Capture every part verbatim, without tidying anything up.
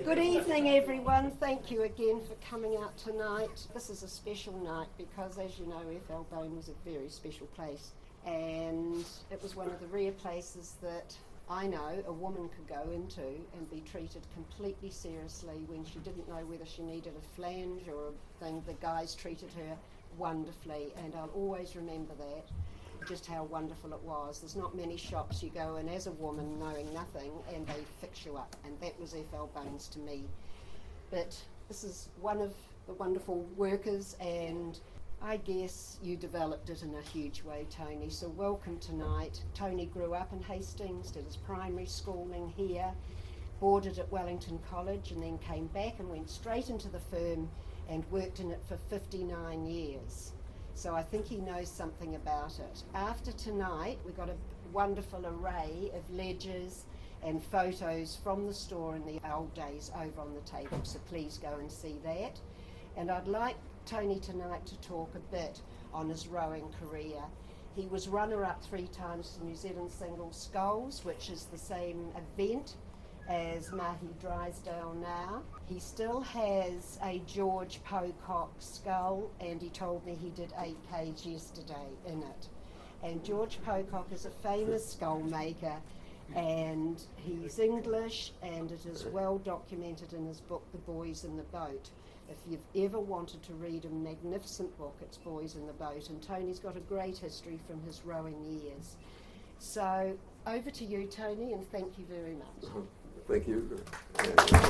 Good evening, everyone. Thank you again for coming out tonight. This is a special night because, as you know, Athelbane was a very special place, and it was one of the rare places that I know a woman could go into and be treated completely seriously when she didn't know whether she needed a flange or a thing. The guys treated her wonderfully, and I'll always remember that, just how wonderful it was. There's not many shops you go in as a woman knowing nothing and they fix you up, and that was Athelbane's to me. But this is one of the wonderful workers, and I guess you developed it in a huge way, Tony, so welcome tonight. Tony grew up in Hastings, did his primary schooling here, boarded at Wellington College, and then came back and went straight into the firm and worked in it for fifty-nine years. So I think he knows something about it. After tonight, we've got a wonderful array of ledgers and photos from the store in the old days over on the table, so please go and see that. And I'd like Tony tonight to talk a bit on his rowing career. He was runner-up three times to New Zealand Single Sculls, which is the same event as Mahi Drysdale now. He still has a George Pocock scull, and he told me he did eight Ks yesterday in it. And George Pocock is a famous scull maker, and he's English, and it is well documented in his book, The Boys in the Boat. If you've ever wanted to read a magnificent book, it's Boys in the Boat, and Tony's got a great history from his rowing years. So over to you, Tony, and thank you very much. Thank you. Uh,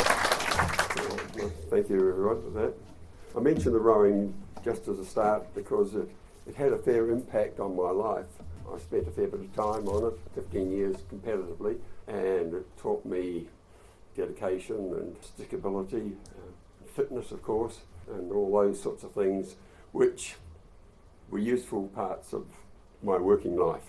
thank you, everyone, for that. I mentioned the rowing just as a start because it, it had a fair impact on my life. I spent a fair bit of time on it, fifteen years competitively, and it taught me dedication and stickability, uh, fitness, of course, and all those sorts of things which were useful parts of my working life.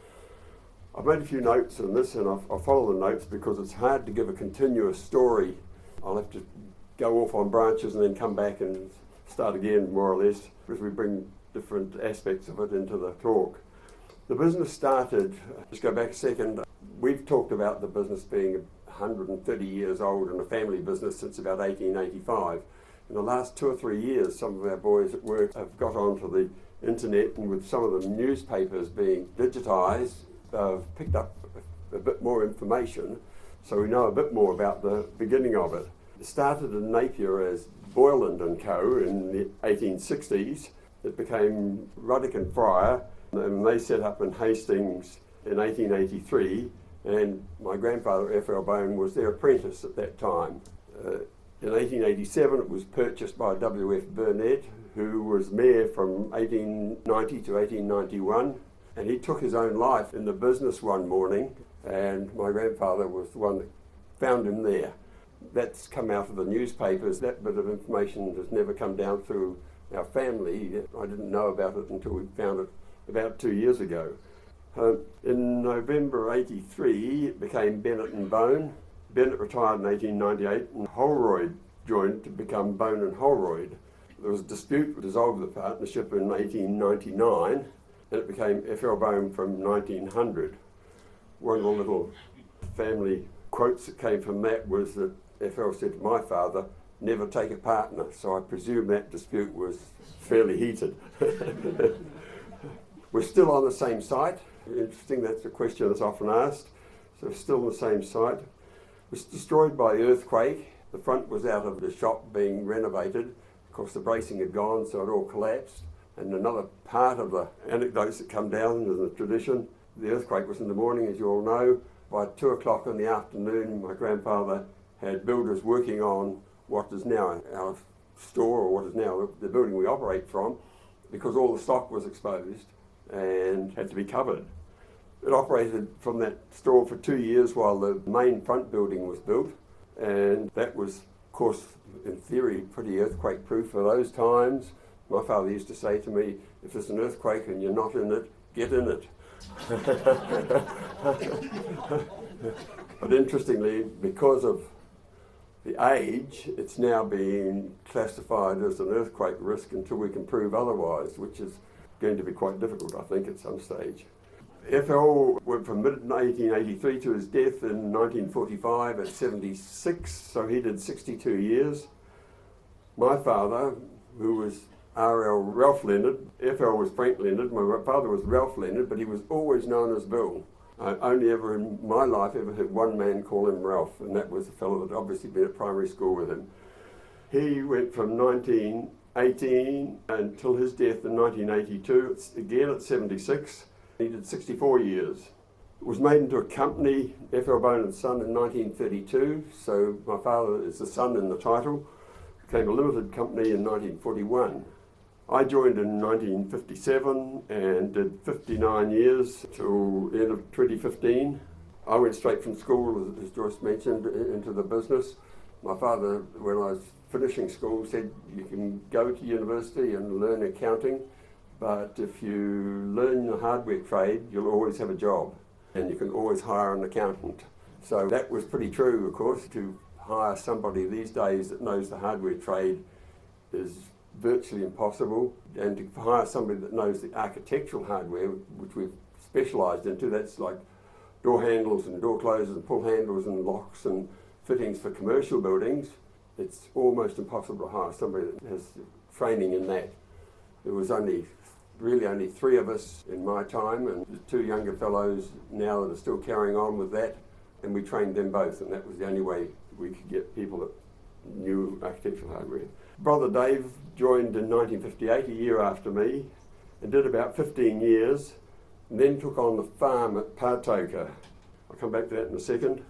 I've made a few notes on this, and I'll, I'll follow the notes because it's hard to give a continuous story. I'll have to go off on branches and then come back and start again, more or less, because we bring different aspects of it into the talk. The business started, just go back a second, we've talked about the business being one hundred thirty years old and a family business since about eighteen eighty-five. In the last two or three years, some of our boys at work have got onto the internet, and with some of the newspapers being digitised, I've picked up a bit more information, so we know a bit more about the beginning of it. It started in Napier as Boyland and Co. in the eighteen sixties. It became Ruddock and Fryer, and they set up in Hastings in eighteen eighty-three, and my grandfather, Athelbane, was their apprentice at that time. Uh, in eighteen eighty-seven, it was purchased by W F Burnett, who was mayor from eighteen ninety to eighteen ninety-one. And he took his own life in the business one morning, and my grandfather was the one that found him there. That's come out of the newspapers. That bit of information has never come down through our family. I didn't know about it until we found it about two years ago. Uh, in November eighty-three, it became Bennett and Bone. Bennett retired in eighteen ninety-eight, and Holroyd joined to become Bone and Holroyd. There was a dispute to dissolve the partnership in eighteen ninety-nine, and it became Athelbane from nineteen hundred. One of the little family quotes that came from that was that Ethel said to my father, "Never take a partner," so I presume that dispute was fairly heated. We're still on the same site. Interesting, that's a question that's often asked. So we're still on the same site. It was destroyed by earthquake. The front was out of the shop being renovated. Of course, the bracing had gone, so it all collapsed. And another part of the anecdotes that come down is the tradition. The earthquake was in the morning, as you all know. By two o'clock in the afternoon, my grandfather had builders working on what is now our store, or what is now the building we operate from, because all the stock was exposed and had to be covered. It operated from that store for two years while the main front building was built, and that was, of course, in theory, pretty earthquake-proof for those times. My father used to say to me, "If there's an earthquake and you're not in it, get in it." But interestingly, because of the age, it's now being classified as an earthquake risk until we can prove otherwise, which is going to be quite difficult, I think, at some stage. F L went from mid eighteen eighty-three to his death in nineteen forty-five at seventy-six, so he did sixty-two years. My father, who was R L Ralph Leonard, F L was Frank Leonard, my father was Ralph Leonard, but he was always known as Bill. I only ever in my life ever heard one man call him Ralph, and that was the fellow that obviously been at primary school with him. He went from nineteen eighteen until his death in nineteen eighty-two, again at seventy-six. He did sixty-four years. It was made into a company, F L Bone and Son, in nineteen thirty-two, so my father is the son in the title. Became a limited company in nineteen forty-one. I joined in nineteen fifty-seven and did fifty-nine years till the end of twenty fifteen. I went straight from school, as Joyce mentioned, into the business. My father, when I was finishing school, said you can go to university and learn accounting, but if you learn the hardware trade, you'll always have a job and you can always hire an accountant. So that was pretty true, of course. To hire somebody these days that knows the hardware trade is virtually impossible, and to hire somebody that knows the architectural hardware, which we've specialised into, that's like door handles and door closers and pull handles and locks and fittings for commercial buildings, it's almost impossible to hire somebody that has training in that. There was only really only three of us in my time, and the two younger fellows now that are still carrying on with that, and we trained them both, and that was the only way we could get people that knew architectural hardware. Brother Dave joined in nineteen fifty-eight, a year after me, and did about fifteen years, and then took on the farm at Patoka. I'll come back to that in a second.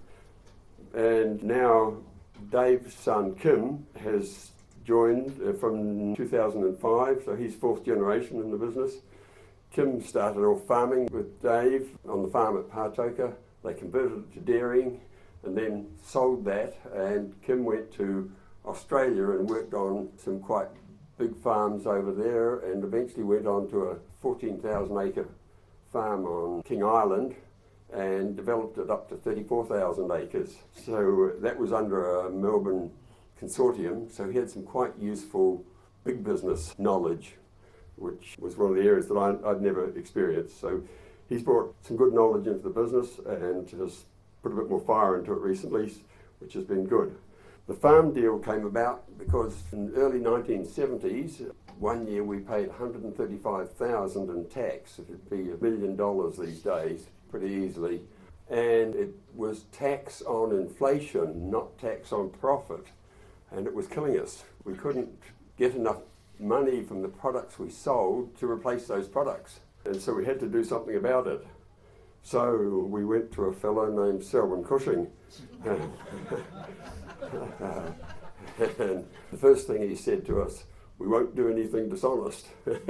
And now Dave's son Kim has joined uh, from two thousand five, so he's fourth generation in the business. Kim started off farming with Dave on the farm at Patoka. They converted it to dairying and then sold that, and Kim went to Australia and worked on some quite big farms over there, and eventually went on to a fourteen thousand acre farm on King Island and developed it up to thirty-four thousand acres. So that was under a Melbourne consortium, so he had some quite useful big business knowledge, which was one of the areas that I, I'd never experienced. So he's brought some good knowledge into the business and has put a bit more fire into it recently, which has been good. The farm deal came about because in the early nineteen seventies, one year we paid one hundred thirty-five thousand dollars in tax. It would be a million dollars these days, pretty easily. And it was tax on inflation, not tax on profit. And it was killing us. We couldn't get enough money from the products we sold to replace those products. And so we had to do something about it. So we went to a fellow named Selwyn Cushing. And the first thing he said to us, we won't do anything dishonest.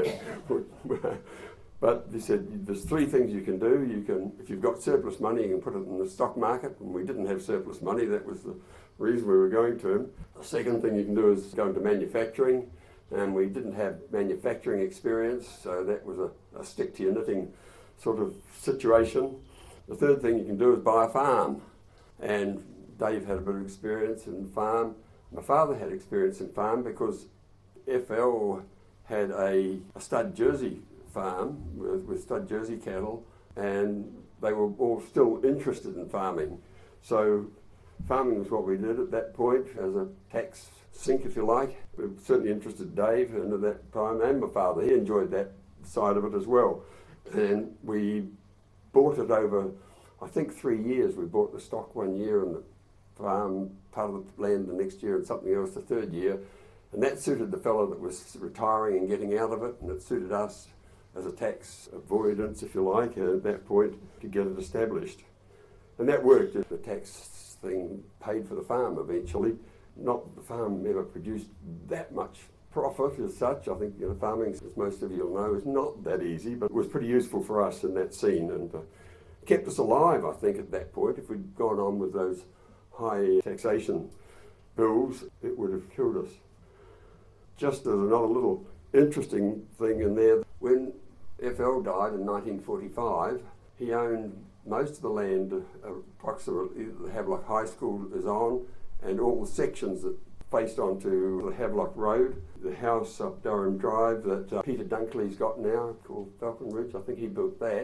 But he said, there's three things you can do. You can, if you've got surplus money, you can put it in the stock market. And we didn't have surplus money. That was the reason we were going to him. The second thing you can do is go into manufacturing. And we didn't have manufacturing experience, so that was a, a stick to your knitting sort of situation. The third thing you can do is buy a farm. And Dave had a bit of experience in farm. My father had experience in farm because F L had a, a stud Jersey farm with, with stud Jersey cattle, and they were all still interested in farming. So farming was what we did at that point as a tax sink, if you like. It certainly interested Dave, and at that time, and my father, he enjoyed that side of it as well. And we bought it over, I think, three years. We bought the stock one year and the farm, part of the land the next year, and something else the third year. And that suited the fellow that was retiring and getting out of it, and it suited us as a tax avoidance, if you like, at that point, to get it established. And that worked. The tax thing paid for the farm eventually. Not that the farm ever produced that much profit as such. I think, you know, farming, as most of you will know, is not that easy, but it was pretty useful for us in that scene, and uh, kept us alive, I think, at that point. If we'd gone on with those high taxation bills, it would have killed us. Just as another little interesting thing in there, when F L died in nineteen forty-five, he owned most of the land, uh, approximately the Havelock High School is on, and all the sections that faced onto the Havelock Road, the house up Durham Drive that uh, Peter Dunkley's got now, called Falcon Ridge, I think he built that.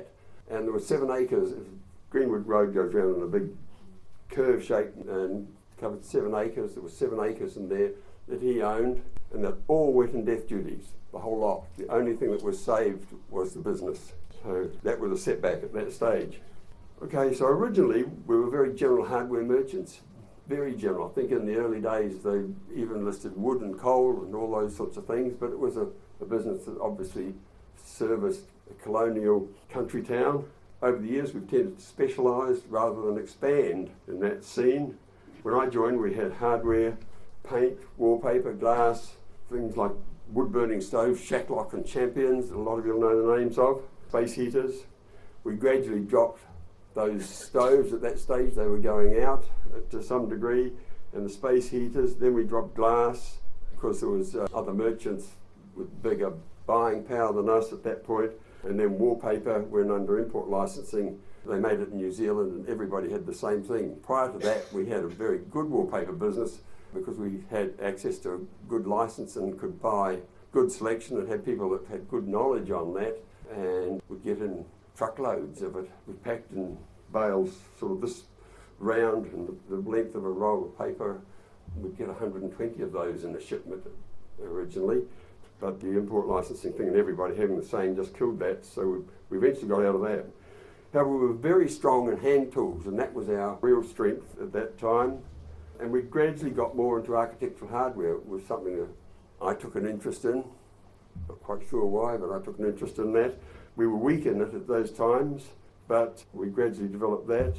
and there were seven acres. Greenwood Road goes round in a big curve shape and covered seven acres. There were seven acres in there that he owned, and that all went in death duties, the whole lot. The only thing that was saved was the business. So that was a setback at that stage. Okay, so originally we were very general hardware merchants, very general. I think in the early days they even listed wood and coal and all those sorts of things, but it was a, a business that obviously serviced a colonial country town. Over the years we've tended to specialise rather than expand in that scene. When I joined we had hardware, paint, wallpaper, glass, things like wood burning stoves, Shacklock and Champions, that a lot of you will know the names of, space heaters. We gradually dropped those stoves at that stage. They were going out to some degree, and the space heaters. Then we dropped glass because there was uh, other merchants with bigger buying power than us at that point. And then wallpaper went under import licensing. They made it in New Zealand and everybody had the same thing. Prior to that we had a very good wallpaper business because we had access to a good license and could buy good selection and had people that had good knowledge on that, and would get in truckloads of it. We packed in bales sort of this round and the length of a roll of paper. We'd get one hundred twenty of those in a shipment originally, but the import licensing thing and everybody having the same just killed that, so we, we eventually got out of that. However, we were very strong in hand tools, and that was our real strength at that time. And we gradually got more into architectural hardware. It was something that I took an interest in. Not quite sure why, but I took an interest in that. We were weak in it at those times, but we gradually developed that.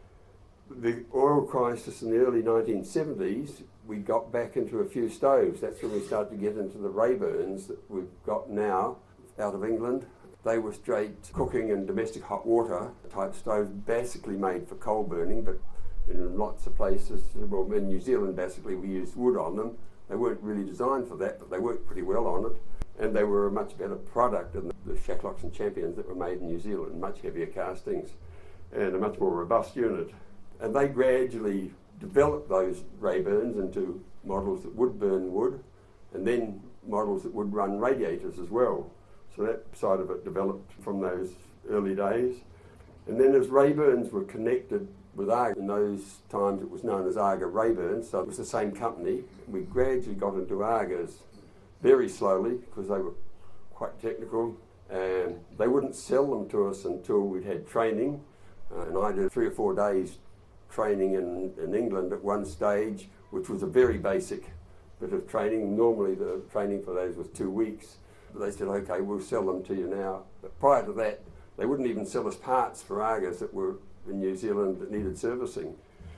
The oil crisis in the early nineteen seventies, we got back into a few stoves. That's when we started to get into the Rayburns that we've got now out of England. They were straight cooking and domestic hot water type stoves, basically made for coal burning, but in lots of places, well, in New Zealand basically we used wood on them. They weren't really designed for that, but they worked pretty well on it. And they were a much better product than the Shacklocks and Champions that were made in New Zealand, much heavier castings and a much more robust unit. And they gradually developed those Rayburns into models that would burn wood, and then models that would run radiators as well. So that side of it developed from those early days. And then as Rayburns were connected with Arga, in those times it was known as Arga Rayburns, so it was the same company. We gradually got into Argas very slowly because they were quite technical, and they wouldn't sell them to us until we'd had training. Uh, and I did three or four days training in, in England at one stage, which was a very basic bit of training. Normally the training for those was two weeks. But they said, okay, we'll sell them to you now. But prior to that, they wouldn't even sell us parts for Argas that were in New Zealand that needed servicing.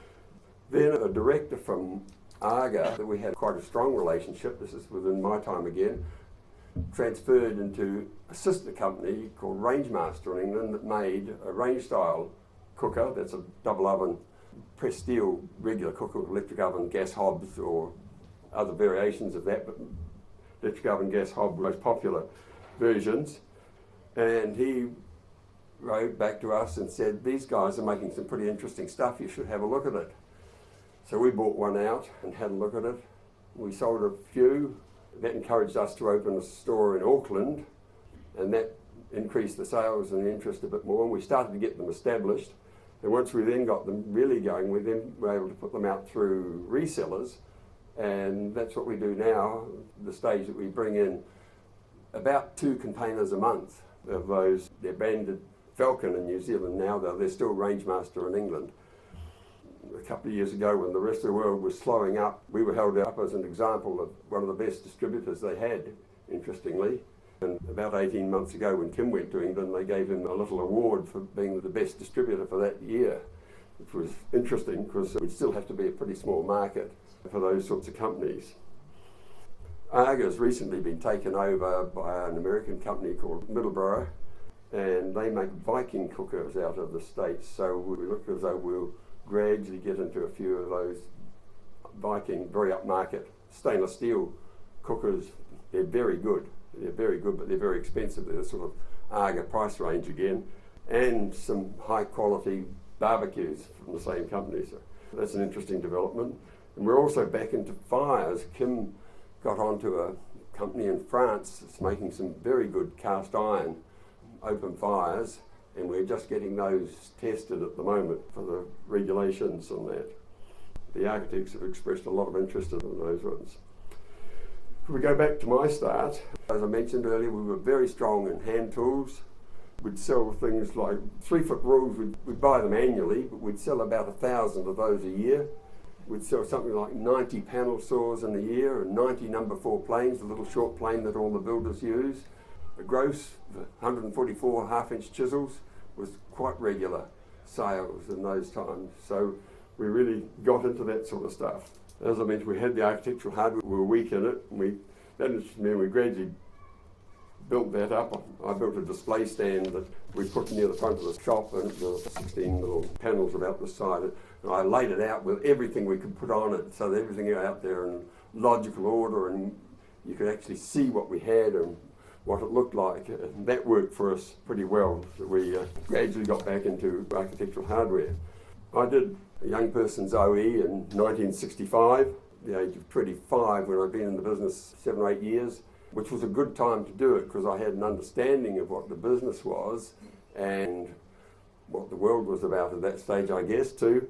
Then a director from Arga, that we had quite a strong relationship, this is within my time again, transferred into a sister company called Rangemaster in England that made a range style cooker. That's a double oven, pressed steel regular cooker with electric oven, gas hobs, or other variations of that, but electric oven, gas hob, most popular versions. And he wrote back to us and said, these guys are making some pretty interesting stuff, you should have a look at it. So we bought one out and had a look at it. We sold a few. That encouraged us to open a store in Auckland, and that increased the sales and the interest a bit more, and we started to get them established. And once we then got them really going, we then were able to put them out through resellers, and that's what we do now, the stage that we bring in about two containers a month of those. They're branded Falcon in New Zealand now, though they're still Rangemaster in England. A couple of years ago, when the rest of the world was slowing up, we were held up as an example of one of the best distributors they had, interestingly. And about eighteen months ago, when Kim went to England, they gave him a little award for being the best distributor for that year, which was interesting because it would still have to be a pretty small market for those sorts of companies. Arga's recently been taken over by an American company called Middleborough, and they make Viking cookers out of the States. So we look as though we'll gradually get into a few of those Viking, very upmarket stainless steel cookers. They're very good. They're very good, but they're very expensive. They're the sort of Arga price range again, and some high quality barbecues from the same company. So that's an interesting development. And we're also back into fires. Kim got onto a company in France that's making some very good cast iron open fires, and we're just getting those tested at the moment for the regulations on that. The architects have expressed a lot of interest in those ones. If we go back to my start, as I mentioned earlier, we were very strong in hand tools. We'd sell things like three-foot rules, we'd, we'd buy them annually, but we'd sell about a thousand of those a year. We'd sell something like ninety panel saws in a year and ninety number four planes, the little short plane that all the builders use. The gross, the one hundred forty-four half-inch chisels, was quite regular sales in those times. So we really got into that sort of stuff. As I mentioned, we had the architectural hardware, we were weak in it, and we, that interested me, and we gradually built that up. I built a display stand that we put near the front of the shop, and there were sixteen little panels about the side. And I laid it out with everything we could put on it, so that everything out there in logical order, and you could actually see what we had and what it looked like. And that worked for us pretty well. So we uh, gradually got back into architectural hardware. I did a young person's O E in nineteen sixty-five, the age of twenty-five, when I'd been in the business seven or eight years, which was a good time to do it because I had an understanding of what the business was and what the world was about at that stage, I guess, too.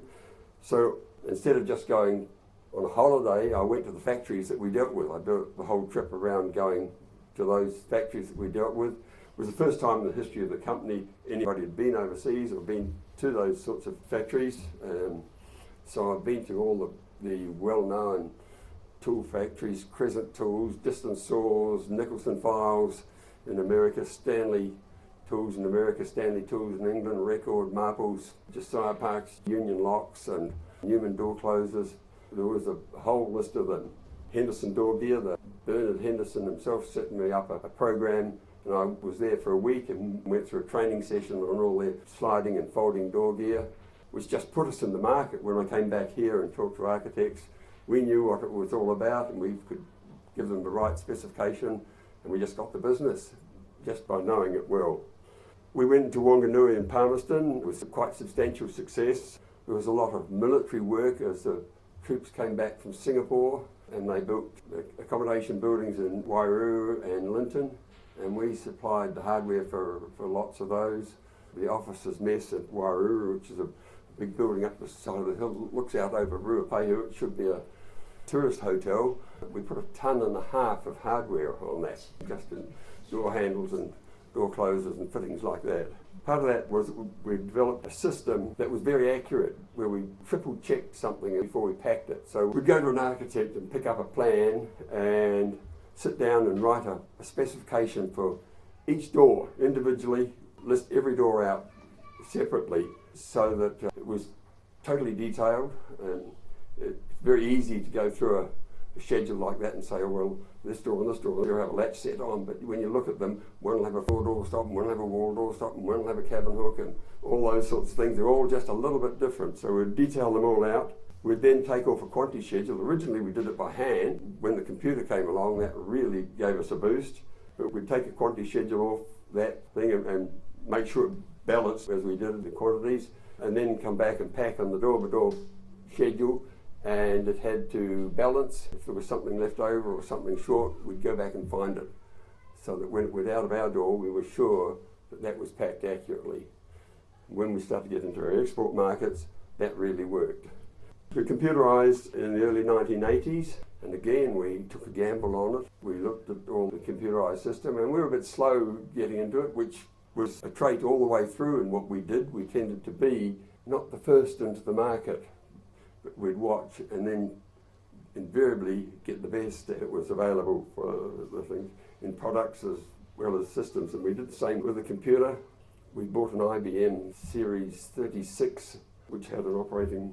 So instead of just going on a holiday, I went to the factories that we dealt with. I did the whole trip around going to those factories that we dealt with. It was the first time in the history of the company anybody had been overseas or been to those sorts of factories. Um, so I've been to all the, the well-known tool factories, Crescent Tools, Distance Saws, Nicholson Files in America, Stanley Tools in America, Stanley Tools in England, Record, Marples, Josiah Parks, Union Locks and Newman Door Closers. There was a whole list of them. Henderson Door Gear, the Bernard Henderson himself set me up a, a program, and I was there for a week and went through a training session on all their sliding and folding door gear, which just put us in the market. When I came back here and talked to architects, we knew what it was all about and we could give them the right specification, and we just got the business just by knowing it well. We went into Wanganui and Palmerston. It was a quite substantial success. There was a lot of military work as the troops came back from Singapore, and they built accommodation buildings in Wairau and Linton, and we supplied the hardware for, for lots of those. The officers' mess at Wairau, which is a big building up the side of the hill, looks out over Ruapehu. It should be a tourist hotel. We put a ton and a half of hardware on that, just in door handles and door closers and fittings like that. Part of that was we developed a system that was very accurate, where we triple checked something before we packed it. So we'd go to an architect and pick up a plan and sit down and write a, a specification for each door individually, list every door out separately so that uh, it was totally detailed, and it's very easy to go through a a schedule like that and say, oh, well, this door and this door, they'll have a latch set on, but when you look at them, one will have a floor door stop, and one will have a wall door stop, and one will have a cabin hook, and all those sorts of things. They're all just a little bit different. So we'd detail them all out. We'd then take off a quantity schedule. Originally we did it by hand. When the computer came along, that really gave us a boost. But we'd take a quantity schedule off that thing and, and make sure it balanced as we did it, the quantities, and then come back and pack on the door-by-door schedule. And it had to balance. If there was something left over or something short, we'd go back and find it. So that when it went out of our door, we were sure that that was packed accurately. When we started to get into our export markets, that really worked. We computerised in the early nineteen eighties, and again we took a gamble on it. We looked at all the computerised system, and we were a bit slow getting into it, which was a trait all the way through in what we did. We tended to be not the first into the market. We'd watch and then invariably get the best that was available for the things in products as well as systems. And we did the same with the computer. We bought an I B M Series thirty-six, which had an operating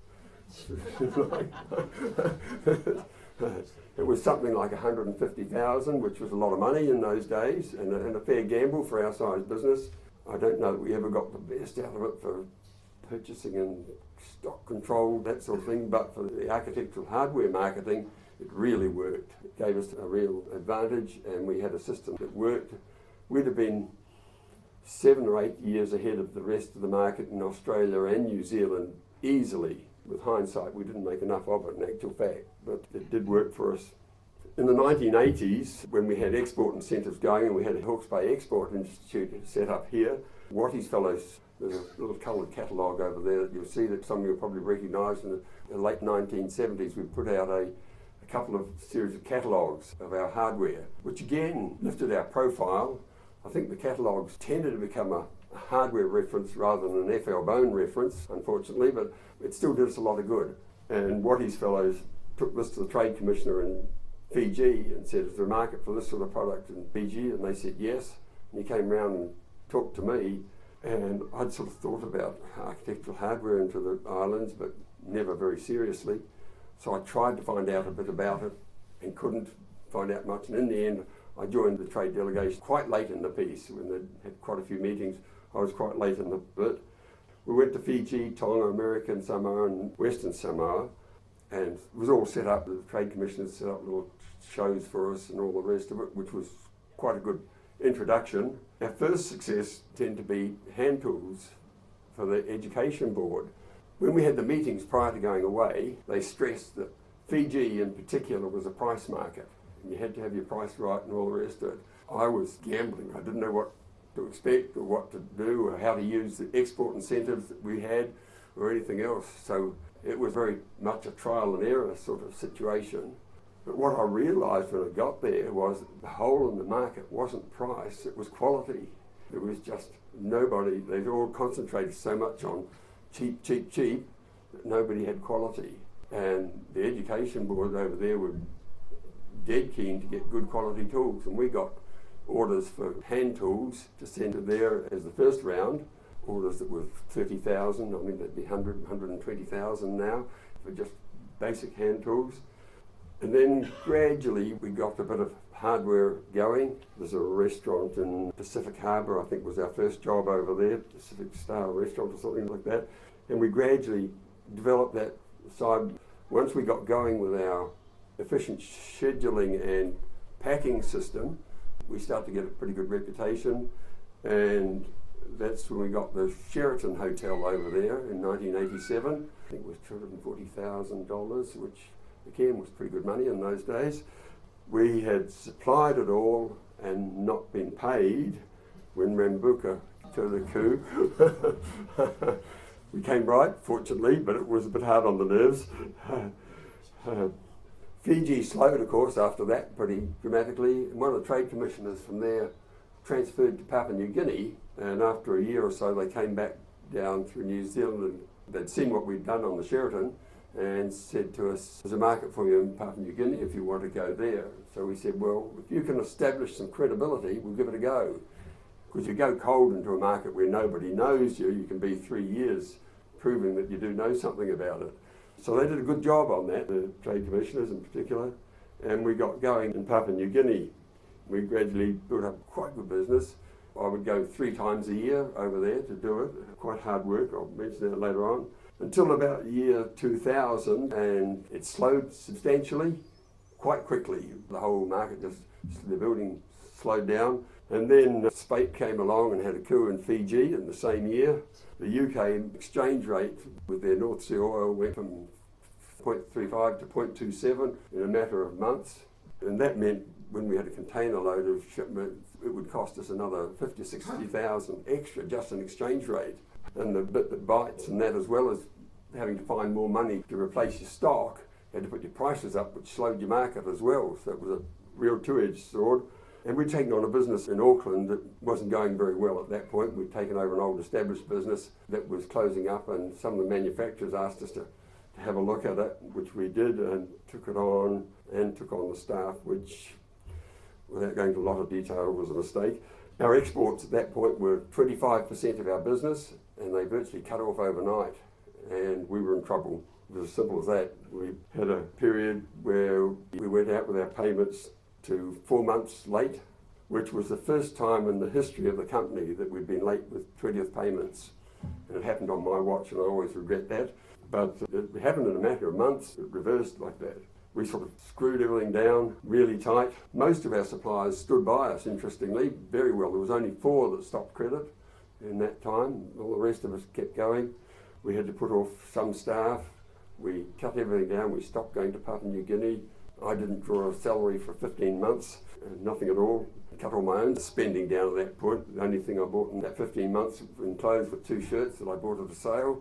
it was something like one hundred fifty thousand, which was a lot of money in those days, and a, and a fair gamble for our size business. I don't know that we ever got the best out of it for purchasing and stock control, that sort of thing, but for the architectural hardware marketing, it really worked. It gave us a real advantage, and we had a system that worked. We'd have been seven or eight years ahead of the rest of the market in Australia and New Zealand easily. With hindsight, we didn't make enough of it in actual fact, but it did work for us. In the nineteen eighties, when we had export incentives going and we had a Hawke's Bay Export Institute set up here, Watty's Fellows, there's a little coloured catalogue over there that you'll see that some of you will probably recognise. In the late nineteen seventies, we put out a, a couple of series of catalogues of our hardware, which again lifted our profile. I think the catalogues tended to become a hardware reference rather than an F L Bone reference, unfortunately, but it still did us a lot of good. And Watty's Fellows took this to the Trade Commissioner in Fiji and said, is there a market for this sort of product in Fiji? And they said yes. And he came round and talked to me, and I'd sort of thought about architectural hardware into the islands, but never very seriously. So I tried to find out a bit about it and couldn't find out much. And in the end, I joined the trade delegation quite late in the piece. When they had quite a few meetings, I was quite late in the bit. We went to Fiji, Tonga, American Samoa and Western Samoa, and it was all set up. The Trade Commissioners set up little shows for us and all the rest of it, which was quite a good introduction. Our first success tended to be hand tools for the Education Board. When we had the meetings prior to going away, they stressed that Fiji in particular was a price market. You had to have your price right and all the rest of it. I was gambling. I didn't know what to expect or what to do or how to use the export incentives that we had or anything else. So it was very much a trial and error sort of situation. But what I realised when I got there was that the hole in the market wasn't price, it was quality. There was just nobody, they'd all concentrated so much on cheap, cheap, cheap that nobody had quality. And the Education Board over there were dead keen to get good quality tools, and we got orders for hand tools to send to there as the first round, orders that were thirty thousand, I think that'd be one hundred, one hundred twenty thousand now for just basic hand tools. And then gradually we got a bit of hardware going. There's a restaurant in Pacific Harbour, I think was our first job over there, Pacific Star Restaurant or something like that, and we gradually developed that side. Once we got going with our efficient scheduling and packing system, we started to get a pretty good reputation, and that's when we got the Sheraton Hotel over there in nineteen eighty-seven. I think it was two hundred forty thousand dollars, which again was pretty good money in those days. We had supplied it all and not been paid when Rambuka took the coup. We came right, fortunately, but it was a bit hard on the nerves. Uh, Fiji slowed, of course, after that pretty dramatically. And one of the trade commissioners from there transferred to Papua New Guinea, and after a year or so they came back down through New Zealand, and they'd seen what we'd done on the Sheraton and said to us, there's a market for you in Papua New Guinea if you want to go there. So we said, well, if you can establish some credibility, we'll give it a go. Because you go cold into a market where nobody knows you, you can be three years proving that you do know something about it. So they did a good job on that, the trade commissioners in particular, and we got going in Papua New Guinea. We gradually built up quite good business. I would go three times a year over there to do it. Quite hard work, I'll mention that later on. Until about year two thousand, and it slowed substantially, quite quickly. The whole market just, the building slowed down. And then Spate came along and had a coup in Fiji in the same year. The U K exchange rate with their North Sea oil went from zero point three five to zero point two seven in a matter of months. And that meant when we had a container load of shipment, it would cost us another fifty, sixty thousand extra just in exchange rate. And the bit that bites and that, as well as having to find more money to replace your stock, you had to put your prices up, which slowed your market as well. So it was a real two-edged sword. And we'd taken on a business in Auckland that wasn't going very well at that point. We'd taken over an old established business that was closing up, and some of the manufacturers asked us to, to have a look at it, which we did, and took it on and took on the staff, which, without going into a lot of detail, was a mistake. Our exports at that point were twenty-five percent of our business, and they virtually cut off overnight, and we were in trouble. It was as simple as that. We had a period where we went out with our payments to four months late, which was the first time in the history of the company that we'd been late with twentieth payments. And it happened on my watch, and I always regret that. But it happened in a matter of months. It reversed like that. We sort of screwed everything down really tight. Most of our suppliers stood by us, interestingly, very well. There was only four that stopped credit in that time. All the rest of us kept going. We had to put off some staff. We cut everything down. We stopped going to Papua New Guinea. I didn't draw a salary for fifteen months, uh, nothing at all. cut all my own spending down at that point. The only thing I bought in that fifteen months in clothes were two shirts that I bought at a sale.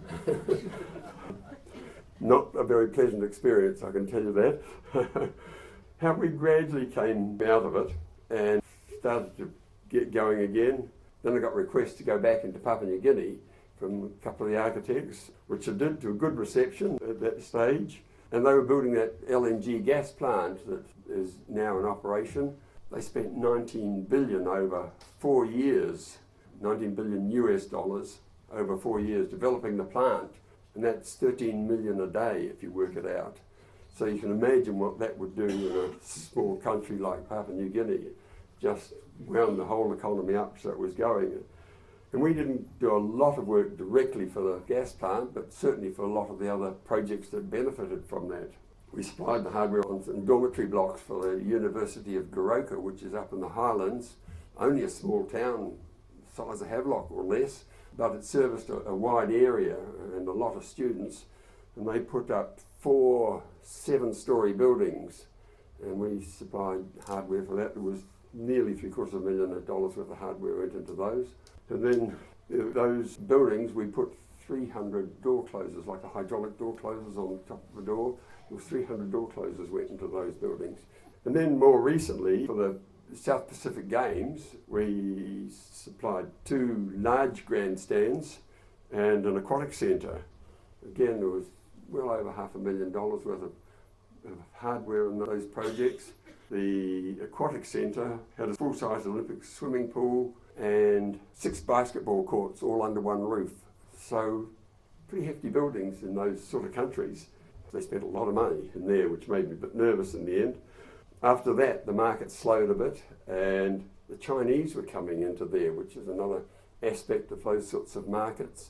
Not a very pleasant experience, I can tell you that. How we gradually came out of it and started to get going again. Then I got requests to go back into Papua New Guinea from a couple of the architects, which I did to a good reception at that stage. And they were building that L N G gas plant that is now in operation. They spent nineteen billion over four years, nineteen billion U S dollars over four years developing the plant. And that's thirteen million a day if you work it out. So you can imagine what that would do in a small country like Papua New Guinea. Just wound the whole economy up so it was going. And we didn't do a lot of work directly for the gas plant, but certainly for a lot of the other projects that benefited from that. We supplied the hardware on some dormitory blocks for the University of Goroka, which is up in the Highlands, only a small town, size of Havelock or less, but it serviced a, a wide area and a lot of students. And they put up four seven-storey buildings, and we supplied hardware for that. There was nearly three quarters of a million dollars worth of hardware went into those. And then uh, those buildings, we put three hundred door closers, like the hydraulic door closers on the top of the door. There was three hundred door closers went into those buildings. And then more recently, for the South Pacific Games, we supplied two large grandstands and an aquatic centre. Again, there was well over half a million dollars worth of, of hardware in those projects. The aquatic centre had a full-size Olympic swimming pool and six basketball courts all under one roof. So pretty hefty buildings in those sort of countries. They spent a lot of money in there, which made me a bit nervous in the end. After that, the market slowed a bit and the Chinese were coming into there, which is another aspect of those sorts of markets.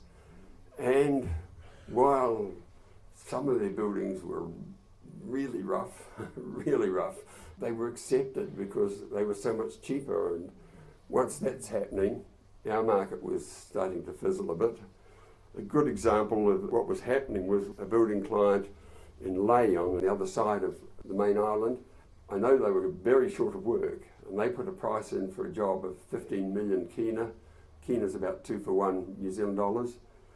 And while some of their buildings were really rough, really rough, they were accepted because they were so much cheaper. And once that's happening, our market was starting to fizzle a bit. A good example of what was happening was a building client in Lae on the other side of the main island. I know they were very short of work, and they put a price in for a job of fifteen million kina. Kina's about two for one New Zealand dollars.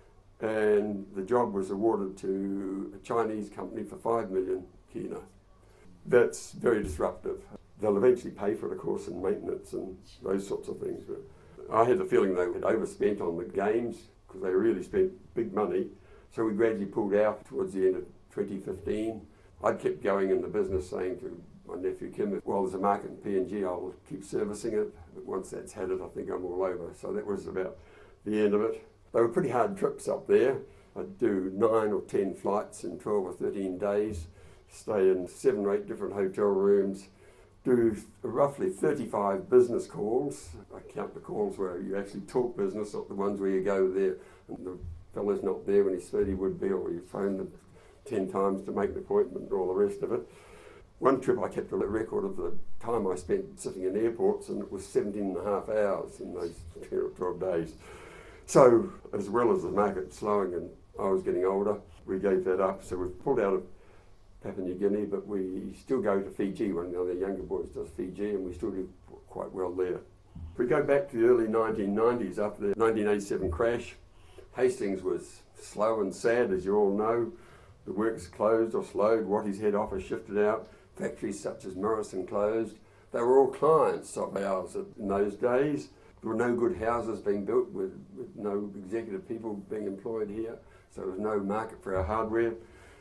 And the job was awarded to a Chinese company for five million kina. That's very disruptive. They'll eventually pay for it, of course, in maintenance and those sorts of things. But I had the feeling they had overspent on the games because they really spent big money. So we gradually pulled out towards the end of twenty fifteen. I'd kept going in the business saying to my nephew Kim, well, there's a market in P N G, I'll keep servicing it. But once that's had it, I think I'm all over. So that was about the end of it. They were pretty hard trips up there. I'd do nine or ten flights in twelve or thirteen days, stay in seven or eight different hotel rooms, do roughly thirty-five business calls. I count the calls where you actually talk business, not the ones where you go there and the fellow's not there when he said he would be, or you phone them ten times to make an appointment and all the rest of it. One trip I kept a record of the time I spent sitting in airports, and it was seventeen and a half hours in those ten or twelve days. So, as well as the market slowing and I was getting older, we gave that up. So we've pulled out of Papua New Guinea, but we still go to Fiji. One of the younger boys does Fiji, and we still do quite well there. If we go back to the early nineteen nineties, after the nineteen eighty-seven crash, Hastings was slow and sad, as you all know. The works closed or slowed, Wattie's head office shifted out, factories such as Morrison closed. They were all clients of ours in those days. There were no good houses being built with, with no executive people being employed here, so there was no market for our hardware.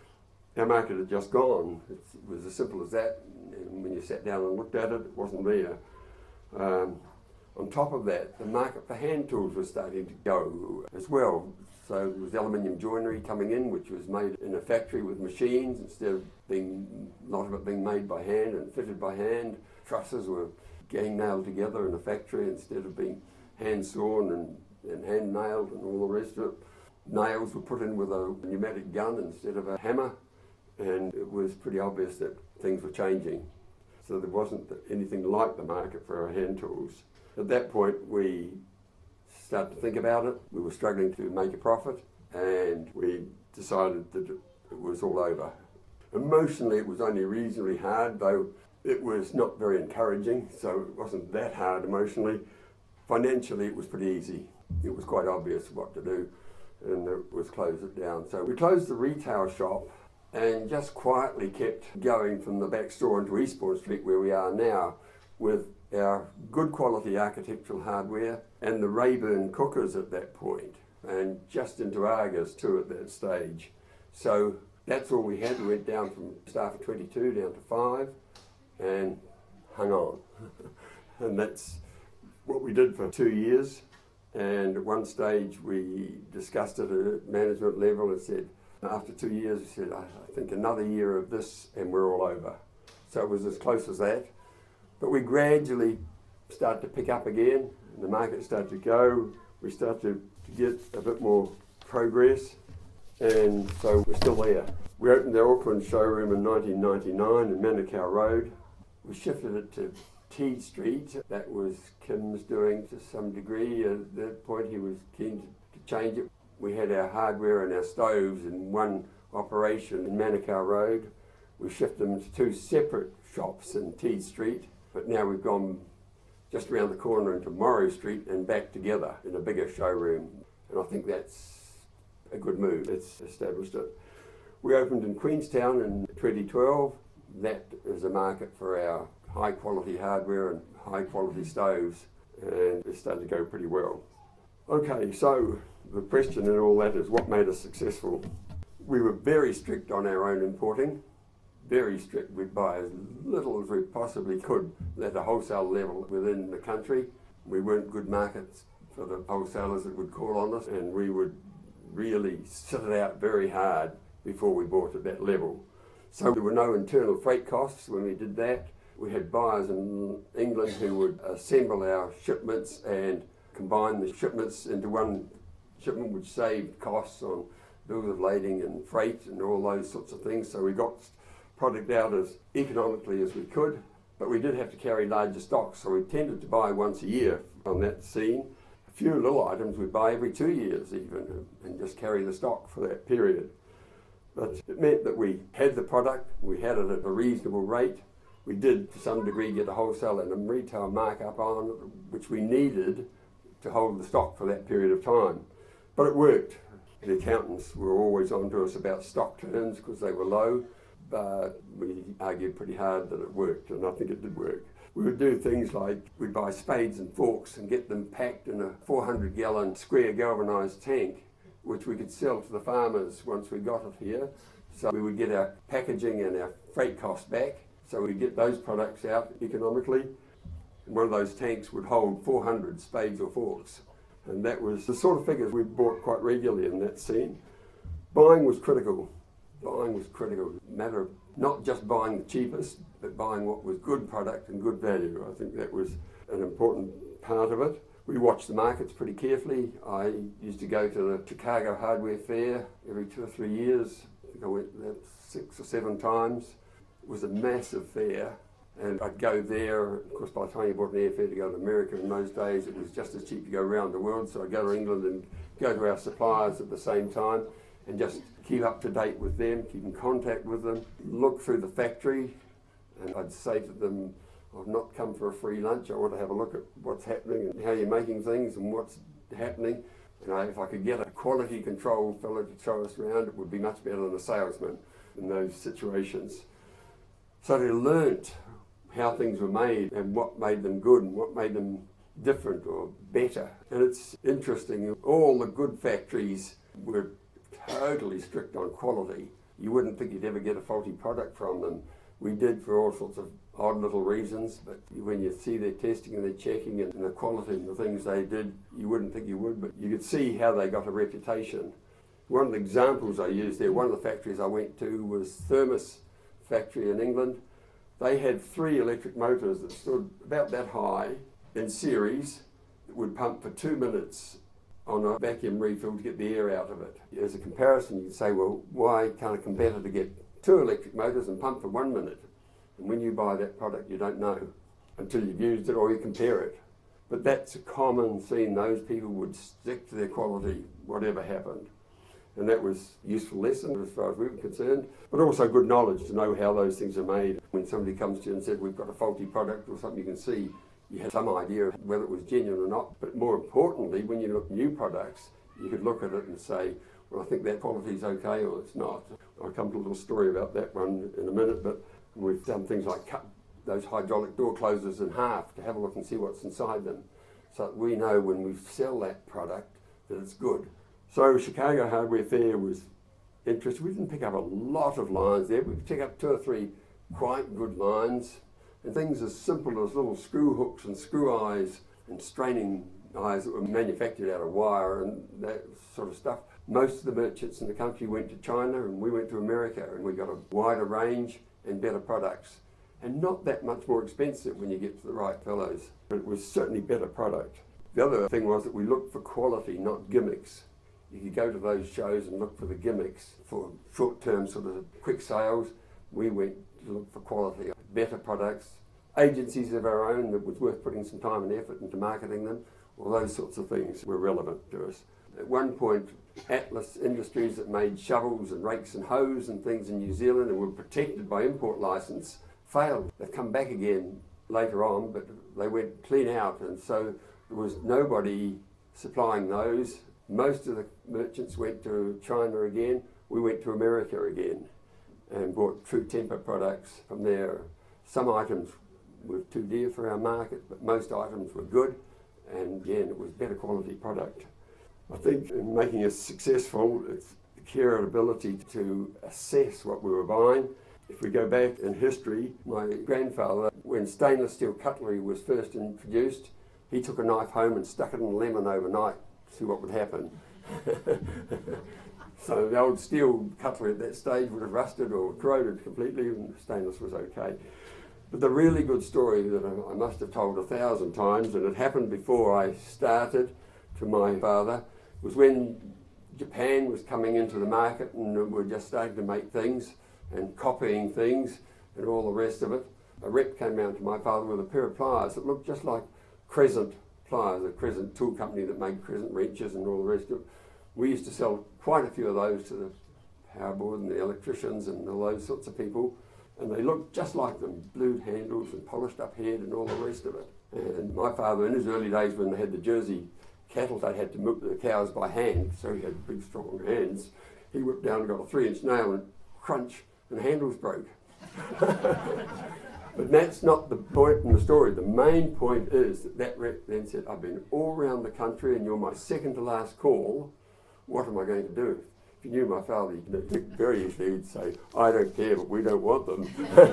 Our market had just gone. It was as simple as that. And when you sat down and looked at it, it wasn't there. Um, on top of that, the market for hand tools was starting to go as well. So there was aluminium joinery coming in, which was made in a factory with machines instead of being, a lot of it being made by hand and fitted by hand. Trusses were gang nailed together in a factory instead of being hand sawn and, and hand nailed and all the rest of it. Nails were put in with a pneumatic gun instead of a hammer, and it was pretty obvious that things were changing. So there wasn't anything like the market for our hand tools. At that point we started to think about it. We were struggling to make a profit, and we decided that it was all over. Emotionally it was only reasonably hard, though It was not very encouraging, so it wasn't that hard emotionally. Financially, it was pretty easy. It was quite obvious what to do, and it was close it down. So we closed the retail shop and just quietly kept going from the back store into Eastbourne Street, where we are now, with our good quality architectural hardware and the Rayburn cookers at that point, and just into Argos too at that stage. So that's all we had. We went down from staff of twenty-two down to five and hung on. And that's what we did for two years. And at one stage we discussed it at management level and said, after two years, we said, I think another year of this and we're all over. So it was as close as that. But we gradually started to pick up again, and the market started to go. We started to get a bit more progress, and so we're still there. We opened our Auckland showroom in nineteen ninety-nine in Manukau Road. We shifted it to T Street. That was Kim's doing to some degree. At that point he was keen to change it. We had our hardware and our stoves in one operation in Manukau Road. We shifted them to two separate shops in T Street, but now we've gone just around the corner into Morrow Street and back together in a bigger showroom. And I think that's a good move. It's established it. We opened in Queenstown in twenty twelve. That is a market for our high quality hardware and high quality stoves, and it started to go pretty well. Okay, so the question in all that is what made us successful? We were very strict on our own importing, very strict. We'd buy as little as we possibly could at a wholesale level within the country. We weren't good markets for the wholesalers that would call on us, and we would really sit it out very hard before we bought at that level. So there were no internal freight costs when we did that. We had buyers in England who would assemble our shipments and combine the shipments into one shipment, which saved costs on bills of lading and freight and all those sorts of things. So we got product out as economically as we could, but we did have to carry larger stocks, so we tended to buy once a year on that scene. A few little items we'd buy every two years even, and just carry the stock for that period. But it meant that we had the product, we had it at a reasonable rate. We did to some degree get a wholesale and a retail markup on it, which we needed to hold the stock for that period of time. But it worked. The accountants were always on to us about stock turns because they were low, but we argued pretty hard that it worked, and I think it did work. We would do things like we'd buy spades and forks and get them packed in a four hundred gallon square galvanised tank, which we could sell to the farmers once we got it here. So we would get our packaging and our freight costs back, so we'd get those products out economically. And one of those tanks would hold four hundred spades or forks. And that was the sort of figures we bought quite regularly in that scene. Buying was critical. Buying was critical. A matter of not just buying the cheapest, but buying what was good product and good value. I think that was an important part of it. We watched the markets pretty carefully. I used to go to the Chicago Hardware Fair every two or three years. I think I went there six or seven times. It was a massive fair. And I'd go there. Of course, by the time you bought an airfare to go to America in those days, it was just as cheap to go around the world. So I'd go to England and go to our suppliers at the same time and just keep up to date with them, keep in contact with them, look through the factory. And I'd say to them, I've not come for a free lunch. I want to have a look at what's happening and how you're making things and what's happening. You know, if I could get a quality control fellow to show us around, it would be much better than a salesman in those situations. So they learnt how things were made and what made them good and what made them different or better. And it's interesting, all the good factories were totally strict on quality. You wouldn't think you'd ever get a faulty product from them. We did for all sorts of odd little reasons, but when you see their testing and their checking and the quality and the things they did, you wouldn't think you would, but you could see how they got a reputation. One of the examples I used there, one of the factories I went to was Thermos factory in England. They had three electric motors that stood about that high in series that would pump for two minutes on a vacuum refill to get the air out of it. As a comparison, you'd say, well, why can't a competitor get two electric motors and pump for one minute? And when you buy that product, you don't know until you've used it or you compare it. But that's a common scene. Those people would stick to their quality, whatever happened. And that was a useful lesson as far as we were concerned, but also good knowledge to know how those things are made. When somebody comes to you and said, we've got a faulty product or something you can see, you had some idea of whether it was genuine or not. But more importantly, when you look at new products, you could look at it and say, well, I think that quality is okay or it's not. I'll come to a little story about that one in a minute, but we've done things like cut those hydraulic door closers in half to have a look and see what's inside them, so that we know when we sell that product that it's good. So Chicago Hardware Fair was interesting. We didn't pick up a lot of lines there. We picked up two or three quite good lines, and things as simple as little screw hooks and screw eyes and straining eyes that were manufactured out of wire and that sort of stuff. Most of the merchants in the country went to China and we went to America, and we got a wider range and better products, and not that much more expensive when you get to the right fellows, but it was certainly better product. The other thing was that we looked for quality, not gimmicks. You could go to those shows and look for the gimmicks for short-term sort of quick sales. We went to look for quality, better products, agencies of our own that was worth putting some time and effort into marketing them. All those sorts of things were relevant to us. At one point, Atlas Industries that made shovels and rakes and hoes and things in New Zealand and were protected by import license failed. They've come back again later on, but they went clean out, and so there was nobody supplying those. Most of the merchants went to China again. We went to America again and bought True Temper products from there. Some items were too dear for our market, but most items were good, and again, it was better quality product. I think in making us successful, it's the care and ability to assess what we were buying. If we go back in history, my grandfather, when stainless steel cutlery was first introduced, he took a knife home and stuck it in a lemon overnight to see what would happen. So the old steel cutlery at that stage would have rusted or corroded completely, and stainless was okay. But the really good story that I must have told a thousand times, and it happened before I started, to my father, was when Japan was coming into the market and we were just starting to make things and copying things and all the rest of it. A rep came round to my father with a pair of pliers that looked just like Crescent pliers, a Crescent tool company that made Crescent wrenches and all the rest of it. We used to sell quite a few of those to the power board and the electricians and all those sorts of people, and they looked just like them, blued handles and polished up head and all the rest of it. And my father, in his early days when they had the Jersey cattle, they had to milk the cows by hand, so he had big strong hands. He whipped down and got a three inch nail and crunch, and the handles broke. But that's not the point in the story. The main point is that that rep then said, I've been all around the country and you're my second to last call. What am I going to do? If you knew my father, he'd very easily he'd say, I don't care, but we don't want them.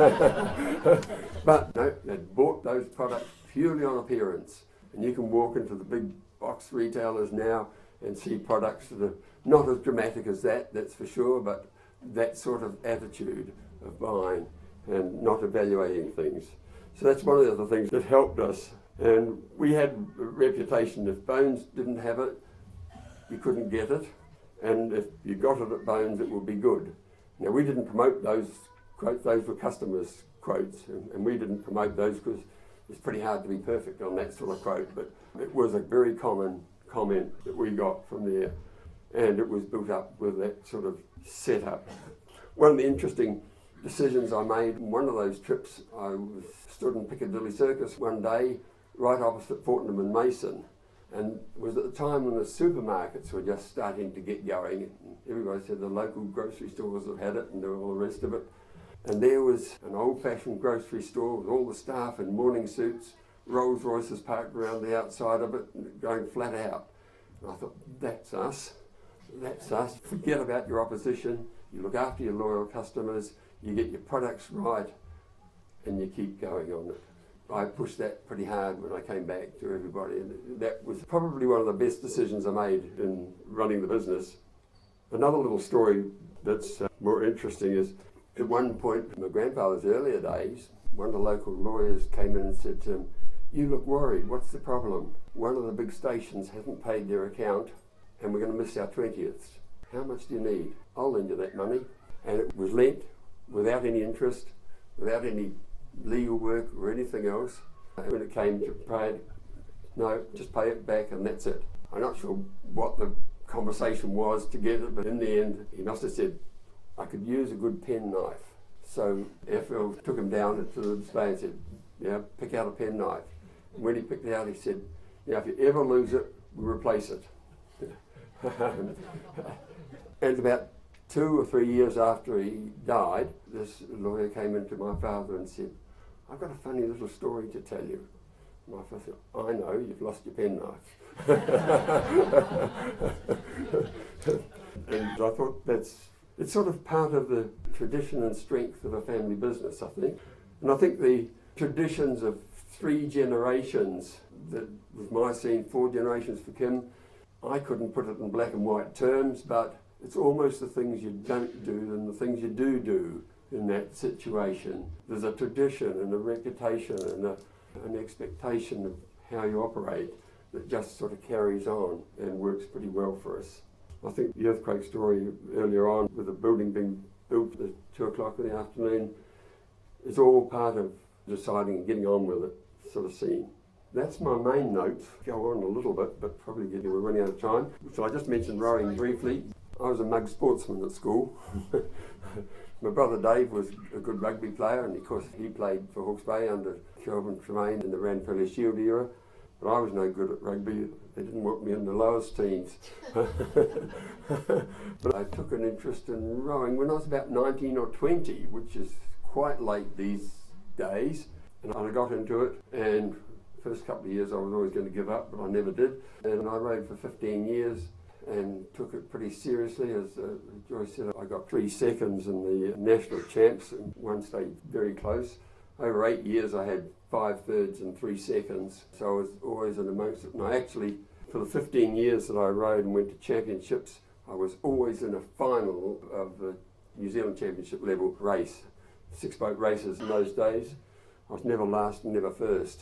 But no, they'd bought those products purely on appearance. And you can walk into the big box retailers now and see products that are not as dramatic as that, that's for sure, but that sort of attitude of buying and not evaluating things. So that's one of the other things that helped us. And we had a reputation, if Bones didn't have it, you couldn't get it. And if you got it at Bones, it would be good. Now, we didn't promote those quotes, those were customers' quotes, and, and we didn't promote those because it's pretty hard to be perfect on that sort of quote, but it was a very common comment that we got from there, and it was built up with that sort of setup. One of the interesting decisions I made in one of those trips, I was stood in Piccadilly Circus one day, right opposite Fortnum and Mason, and it was at the time when the supermarkets were just starting to get going. And everybody said the local grocery stores have had it and all the rest of it. And there was an old-fashioned grocery store with all the staff in morning suits, Rolls Royces parked around the outside of it, going flat out. And I thought, that's us, that's us. Forget about your opposition, you look after your loyal customers, you get your products right, and you keep going on it. I pushed that pretty hard when I came back to everybody, and that was probably one of the best decisions I made in running the business. Another little story that's uh, more interesting is, at one point in my grandfather's earlier days, one of the local lawyers came in and said to him, you look worried, what's the problem? One of the big stations hasn't paid their account and we're going to miss our twentieths. How much do you need? I'll lend you that money. And it was lent without any interest, without any legal work or anything else. And when it came to pay it, no, just pay it back and that's it. I'm not sure what the conversation was together, but in the end, he must have said, I could use a good penknife. So F L took him down into the display and said, yeah, pick out a penknife. And when he picked it out, he said, now if you ever lose it, we replace it. And about two or three years after he died, this lawyer came into my father and said, I've got a funny little story to tell you. My father said, I know, you've lost your penknife. And I thought that's, it's sort of part of the tradition and strength of a family business, I think. And I think the traditions of three generations, that was my scene, four generations for Kim, I couldn't put it in black and white terms, but it's almost the things you don't do and the things you do do in that situation. There's a tradition and a reputation and a, an expectation of how you operate that just sort of carries on and works pretty well for us. I think the earthquake story earlier on, with the building being built at two o'clock in the afternoon, is all part of deciding and getting on with it sort of scene. That's my main note. Go on a little bit, but probably getting, we're running out of time. So I just mentioned rowing briefly. I was a mug sportsman at school. My brother Dave was a good rugby player, and of course he played for Hawke's Bay under Kelvin Tremaine in the Ranfurly Shield era. But I was no good at rugby. They didn't want me in the lowest teams. But I took an interest in rowing when I was about nineteen or twenty, which is quite late these days. And I got into it, and the first couple of years I was always going to give up, but I never did. And I rowed for fifteen years and took it pretty seriously. As uh, Joyce said, I got three seconds in the national champs, and one stayed very close. Over eight years I had five thirds and three seconds, so I was always in amongst it. And I actually, for the fifteen years that I rowed and went to championships, I was always in a final of the New Zealand Championship level race. Six boat races in those days. I was never last and never first.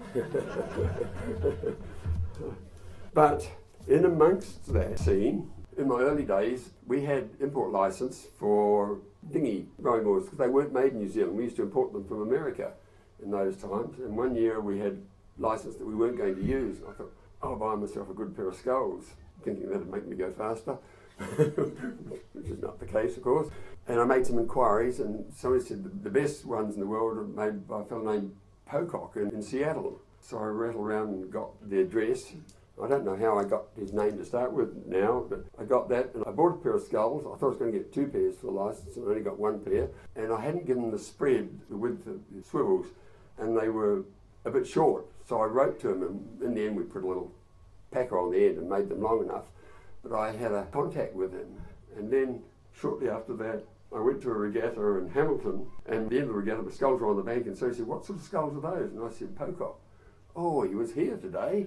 But in amongst that scene, in my early days, we had import license for dinghy rowing boards because they weren't made in New Zealand. We used to import them from America in those times. And one year we had license that we weren't going to use. I thought, I'll buy myself a good pair of sculls, thinking that'd make me go faster, which is not the case, of course. And I made some inquiries, and somebody said the best ones in the world are made by a fellow named Pocock in, in Seattle. So I rattled around and got the address. I don't know how I got his name to start with now, but I got that, and I bought a pair of sculls. I thought I was going to get two pairs for the license, and I only got one pair. And I hadn't given the spread, the width of the swivels, and they were a bit short. So I wrote to him, and in the end we put a little packer on the end and made them long enough. But I had a contact with him, and then shortly after that, I went to a regatta in Hamilton, and at the end of the regatta, the sculls were on the bank, and so he said, what sort of sculls are those? And I said, Pocock. Oh, he was here today.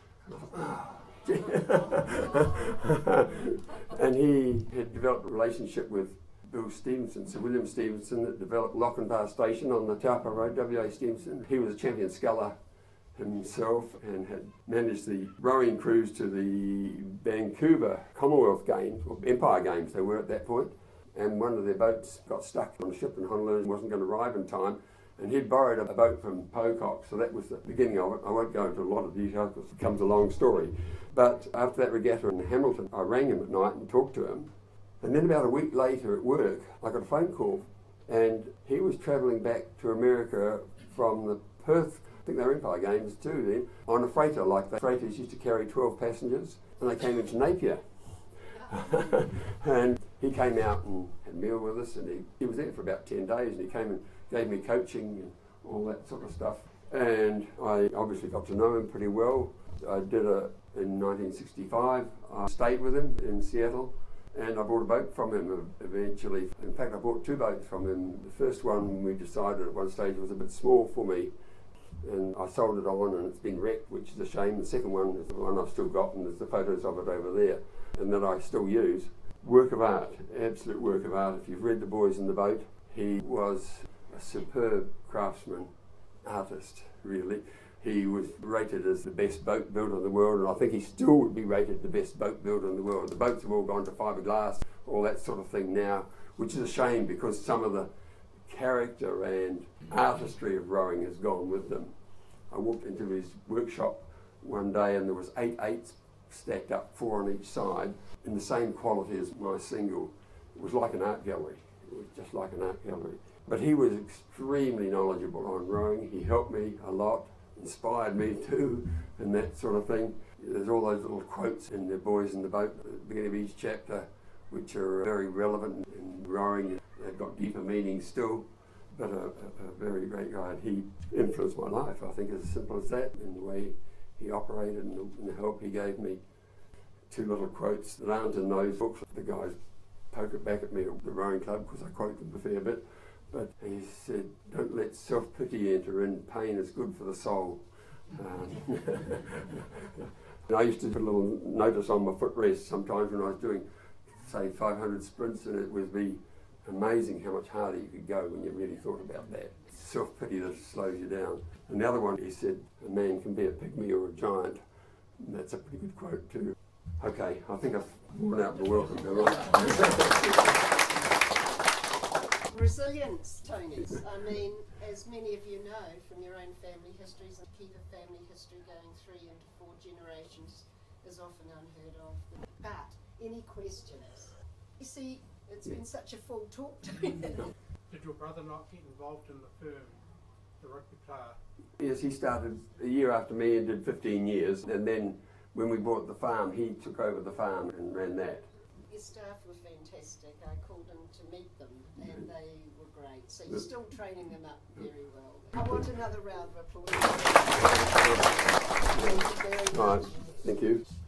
And he had developed a relationship with Bill Stevenson, Sir William Stevenson, that developed Lochinvar Station on the Taupo Road, W A Stevenson. He was a champion sculler himself and had managed the rowing cruise to the Vancouver Commonwealth Games, or Empire Games they were at that point. And one of their boats got stuck on a ship in Honolulu and wasn't going to arrive in time. And he'd borrowed a boat from Pocock, so that was the beginning of it. I won't go into a lot of detail because it becomes a long story. But after that regatta in Hamilton, I rang him at night and talked to him. And then about a week later at work, I got a phone call, and he was travelling back to America from the Perth, I think they were Empire Games too then, on a freighter, like the freighters used to carry twelve passengers, and they came into Napier. And he came out and had a meal with us, and he, he was there for about ten days, and he came and gave me coaching and all that sort of stuff. And I obviously got to know him pretty well. I did a, in nineteen sixty-five, I stayed with him in Seattle, and I bought a boat from him eventually. In fact, I bought two boats from him. The first one we decided at one stage was a bit small for me, and I sold it on, and it's been wrecked, which is a shame. The second one is the one I've still got, and there's the photos of it over there, and that I still use. Work of art, absolute work of art. If you've read The Boys in the Boat, he was a superb craftsman, artist, really. He was rated as the best boat builder in the world, and I think he still would be rated the best boat builder in the world. The boats have all gone to fiberglass, all that sort of thing now, which is a shame because some of the character and artistry of rowing has gone with them. I walked into his workshop one day and there was eight eights stacked up, four on each side, in the same quality as my single. It was like an art gallery. It was just like an art gallery. But he was extremely knowledgeable on rowing. He helped me a lot, inspired me too, and that sort of thing. There's all those little quotes in the Boys in the Boat at the beginning of each chapter, which are very relevant in rowing. They've got deeper meaning still, but a, a, a very great guy. And he influenced my life, I think, as simple as that, in the way he operated and the, and the help he gave me. Two little quotes that aren't in those books. The guys poke it back at me at the rowing club because I quote them a fair bit. But he said, don't let self-pity enter in. Pain is good for the soul. Um, and I used to put a little notice on my footrest sometimes when I was doing, say, five hundred sprints, and it would be amazing how much harder you could go when you really thought about that. Self-pity that slows you down. And the other one, he said, a man can be a pygmy or a giant. And that's a pretty good quote too. Okay, I think I've worn out the welcome, have I? Resilience, Tony. I mean, as many of you know from your own family histories, and keep a family history going three into four generations is often unheard of. But any questions? You see, it's been such a full talk to me. Did your brother not get involved in the firm, the rugby player? Yes, he started a year after me and did fifteen years, and then when we bought the farm, he took over the farm and ran that. Your staff were fantastic. I called in to meet them and they were great. So you're still training them up very well. I want another round of applause. Thank you very much. Right, thank you.